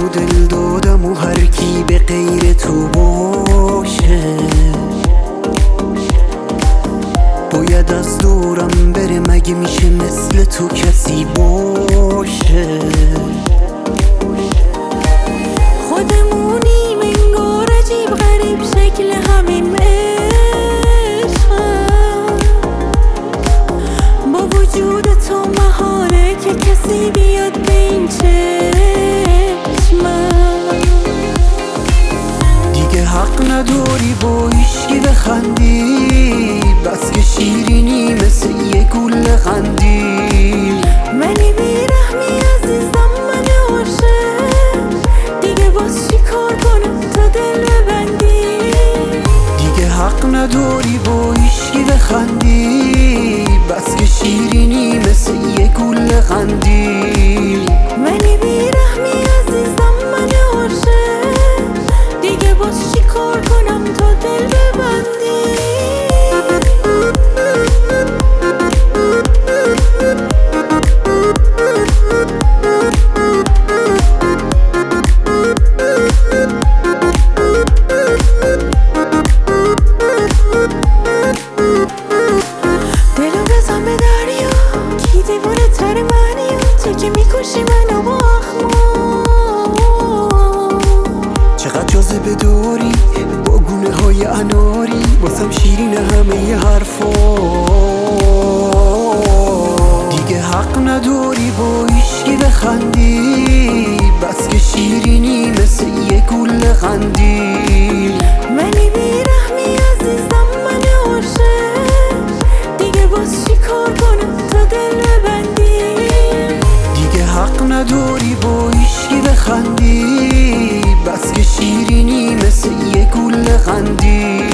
دل دادم و هر کی به غیر تو باشه باید از دورم بره، مگه میشه مثل تو کسی باشه؟ خودمونیم انگار عجیب غریب شکل همین عشقم، با وجود تو محاله که کسی بیاد به این چشمم. دیگه حق نداری با هیچکی بخندی، بس که شیرینی مثل یه گل قندی. منی بیرحمی عزیزم، من عاشق، دیگه باز چی کار کنم تا دل ببندی؟ دیگه حق نداری با هیچکی بخندی، بس که شیرینی مثل یه گل قندی. منی بیرحمی عزیزم، من عاشق، دیگه باز چی کار کنم تا دل ببندی؟ دلو بزن به دریا، کی دیوونه تر منی؟ تو که میکشی منو با اخمار. چقدر جاذبه داری با گونه های اناری، واسم شیرین همه ی حرفا. دیگه حق نداری با هیچکی بخندی، بس که شیرینی مثل یه گل قندی. منی بیرحمی عزیزم، من عاشق، دیگه باز چی کار کنم تا دل ببندی؟ دیگه حق نداری با هیچکی بخندی، بس که شیرینی مثل یه گل قندی.